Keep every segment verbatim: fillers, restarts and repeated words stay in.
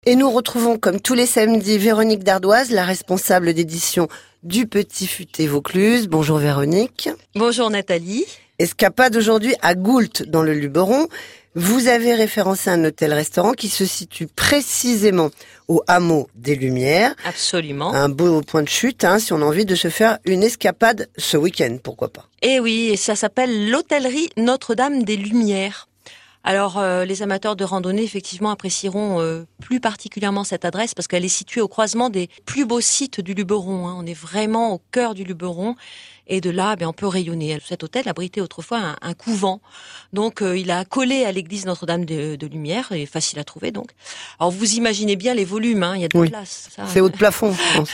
Et nous retrouvons comme tous les samedis Véronique Dardoise, la responsable d'édition du Petit Futé Vaucluse. Bonjour Véronique. Bonjour Nathalie. Escapade aujourd'hui à Goult dans le Luberon. Vous avez référencé un hôtel-restaurant qui se situe précisément au hameau des Lumières. Absolument. Un beau point de chute, hein, si on a envie de se faire une escapade ce week-end, pourquoi pas. Eh oui, et ça s'appelle l'hôtellerie Notre-Dame des Lumières. Alors, euh, les amateurs de randonnée, effectivement, apprécieront euh, plus particulièrement cette adresse parce qu'elle est située au croisement des plus beaux sites du Luberon. Hein. On est vraiment au cœur du Luberon. Et de là, ben, on peut rayonner. Cet hôtel abritait autrefois un, un couvent. Donc, euh, il a collé à l'église Notre-Dame de, de Lumière. Il est facile à trouver, donc. Alors, vous imaginez bien les volumes, hein. Il y a de la oui. place. Ça, c'est haut de plafond, je pense.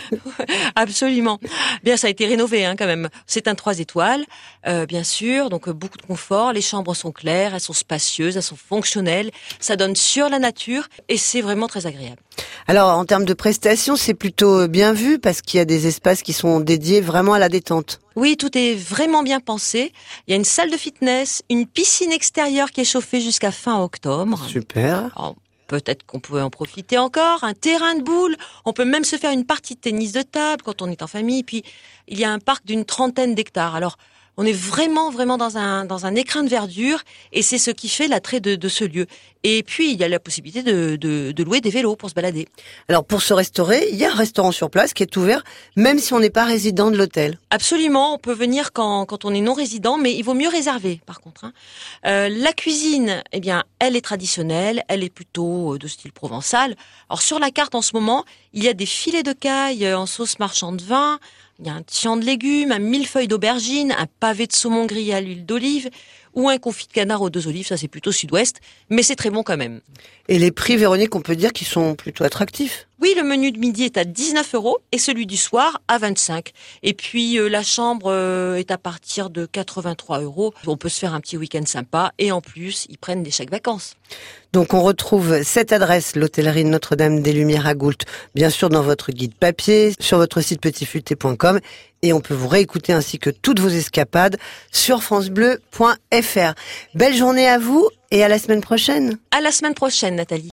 Absolument. Bien, ça a été rénové, hein, quand même. C'est un trois étoiles, euh, bien sûr. Donc, euh, beaucoup de confort. Les chambres sont claires, elles sont spacieuses, elles sont fonctionnelles. Ça donne sur la nature et c'est vraiment très agréable. Alors, en termes de prestations, c'est plutôt bien vu parce qu'il y a des espaces qui sont dédiés vraiment à la détente. Oui, tout est vraiment bien pensé. Il y a une salle de fitness, une piscine extérieure qui est chauffée jusqu'à fin octobre. Super. Alors, peut-être qu'on peut en profiter encore. Un terrain de boules. On peut même se faire une partie de tennis de table quand on est en famille. Puis, il y a un parc d'une trentaine d'hectares. Alors, on est vraiment, vraiment dans un dans un écrin de verdure et c'est ce qui fait l'attrait de, de ce lieu. Et puis, il y a la possibilité de, de, de louer des vélos pour se balader. Alors, pour se restaurer, il y a un restaurant sur place qui est ouvert, même si on n'est pas résident de l'hôtel. Absolument, on peut venir quand, quand on est non résident, mais il vaut mieux réserver, par contre. Hein. Euh, la cuisine, eh bien, elle est traditionnelle, elle est plutôt de style provençal. Alors, sur la carte, en ce moment, il y a des filets de caille en sauce marchand de vin, il y a un tian de légumes, un millefeuille d'aubergine, un pavé de saumon grillé à l'huile d'olive ou un confit de canard aux deux olives, ça c'est plutôt sud-ouest, mais c'est très bon quand même. Et les prix, Véronique, on peut dire qu'ils sont plutôt attractifs. Oui, le menu de midi est à dix-neuf euros et celui du soir à vingt-cinq. Et puis euh, la chambre euh, est à partir de quatre-vingt-trois euros. On peut se faire un petit week-end sympa et en plus, ils prennent des chèques vacances. Donc on retrouve cette adresse, l'hôtellerie Notre-Dame des Lumières à Goult, bien sûr dans votre guide papier, sur votre site petit futé point com et on peut vous réécouter ainsi que toutes vos escapades sur francebleu point f r. Belle journée à vous et à la semaine prochaine. À la semaine prochaine, Nathalie.